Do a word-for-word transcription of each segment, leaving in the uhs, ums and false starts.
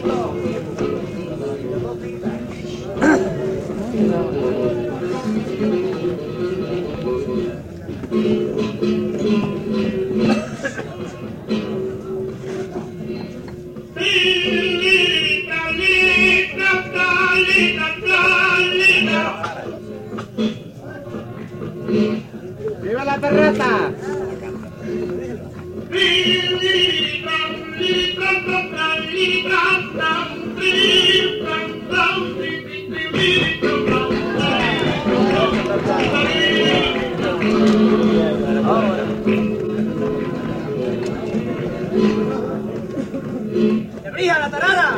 ¡Viva la terreta! ¡Rija la tarada!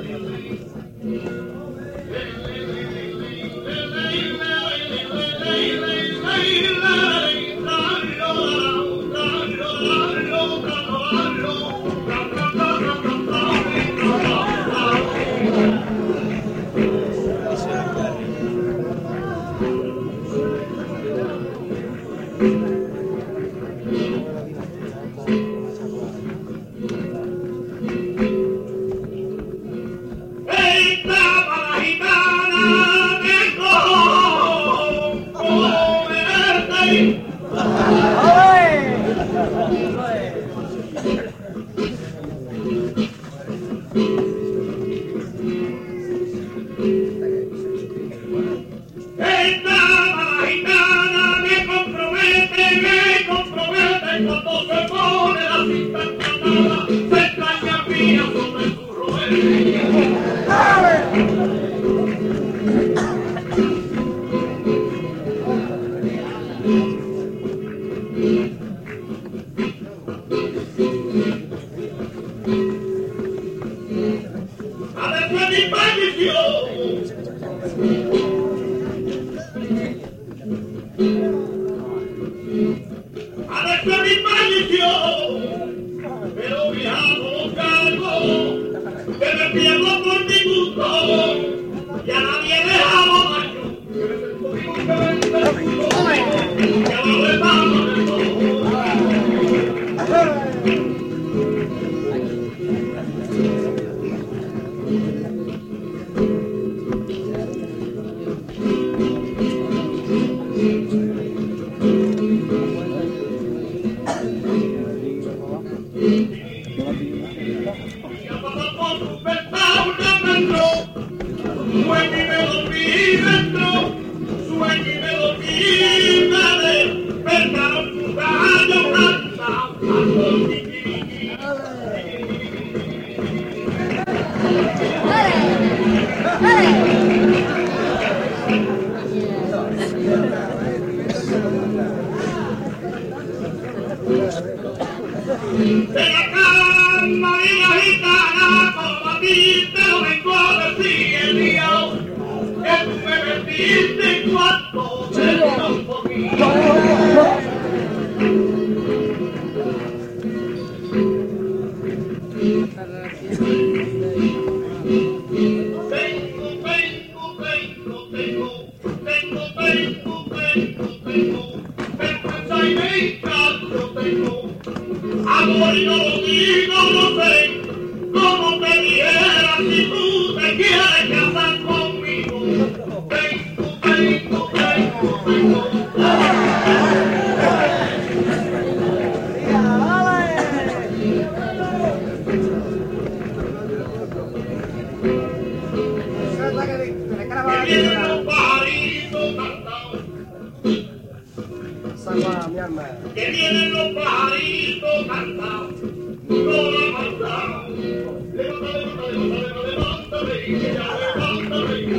Que vienen los pajaritos cantados, no la cantados. Levanta, levanta, levanta, levanta, levanta, y que ya levanta, y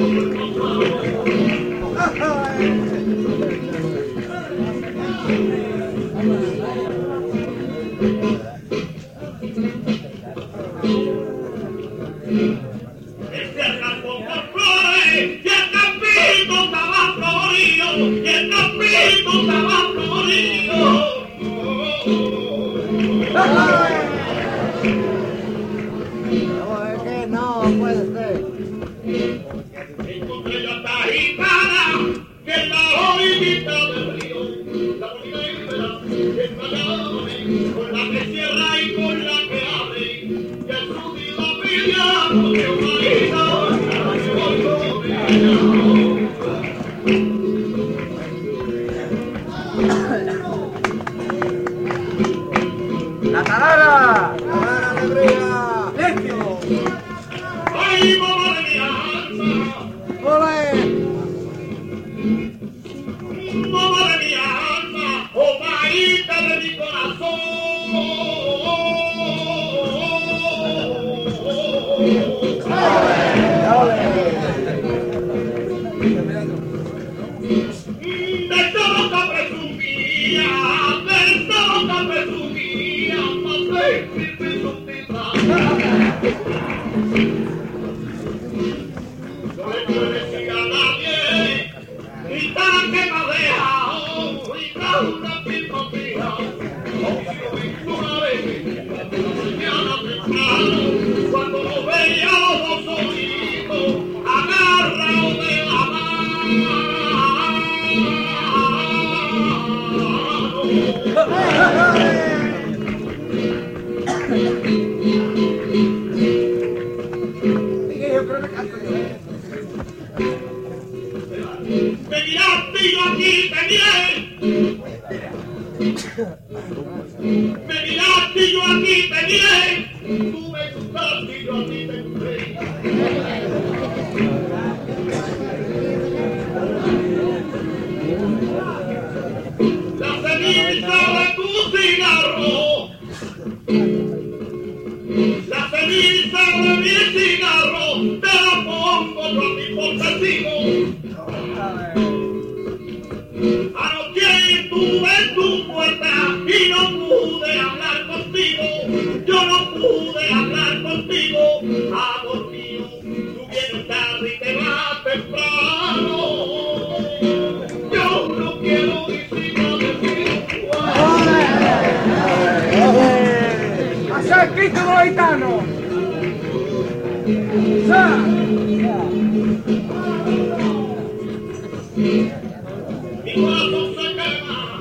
este arranco por flores, y el campito estaba florido, y el campito estaba florido. No puede ser. Encontré la tajicana que en la orillita del río, la bonita hembra que engañaba con la que cierra y con la que abre, y el sur y la pidió. La tarara. La alegría. Limpio. ¡Ay, mamá de mi alma! ¡Ole! ¡Mamá de mi alma! ¡Oh, marita de mi de todo que presumía, de todo que presumía, pasé sin presumida. No le quiero decir a nadie, y tan que me ha dejado, y tan una pipotía. Una vez, mañana temprano, cuando lo veía los dos solitos, agarrado de la mano. Me miraste y yo aquí te miré. Me miraste y yo aquí te miré. Tú me gustaste y yo aquí te gusté. La ceniza de tu cigarro, la ceniza de mi cigarro, te la pongo yo a ti por testigo. Anoche estuve en tu puerta y no pude hablar contigo, yo no pude hablar contigo, amor mío, tú vienes tarde y te vas temprano, yo no quiero visitar de ti. ¡Hacia el Cristo de los gitanos! ¡Sa! Mi corazón se quema.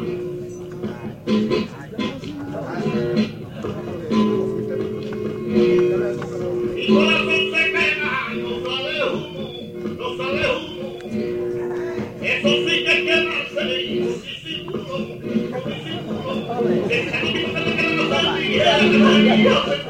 Mi corazón se quema y no sale humo, no sale humo. Eso sí que es quemarse y con disimulo, con disimulo. Que el camino que te queda no sale bien,